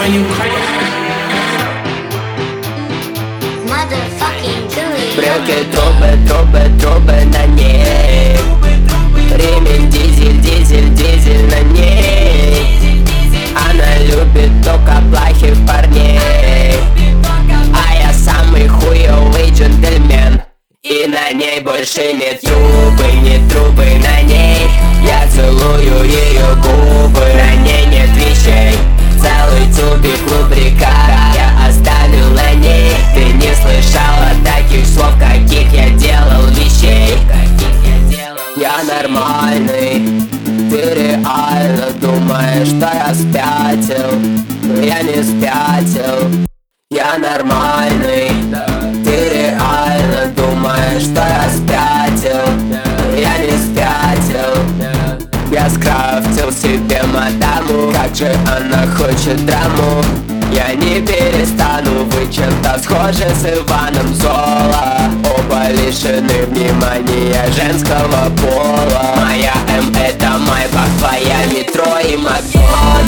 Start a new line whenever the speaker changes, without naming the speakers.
you crazy?
Брюки, трубы на ней. Ремень, дизель на ней. Она любит только плохих парней. А я самый хуёвый джентльмен. И на ней больше не трубы на ней. Я целую ее губы, на ней нет вещей. Целый тюбик лубриката я оставил на ней. Ты не слышала таких слов, каких я делал вещей. Я нормальный, ты реально думаешь, что я спятил? Но я не спятил. Я нормальный, ты реально думаешь, что я спятил? Но я не спятил. Я скрафтил себе мадаму, как же она хочет драму. Я не перестану, вы чем-то схожи с Иваном Золо. Оба лишены внимания женского пола. Моя М это Майбах, твоя метро и Макдональдс.